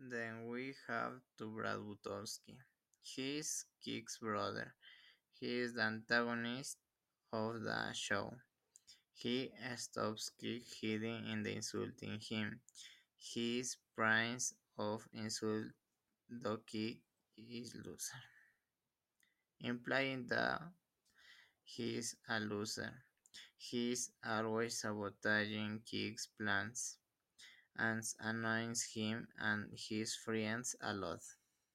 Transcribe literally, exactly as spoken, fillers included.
Then we have to Brad Butowski. He is Kick's brother. He is the antagonist of the show. He stops Kick hiding and insulting him. He is prince of insult, though Kick is loser, implying that he is a loser. He is always sabotaging Kick's plans and annoys him and his friends a lot.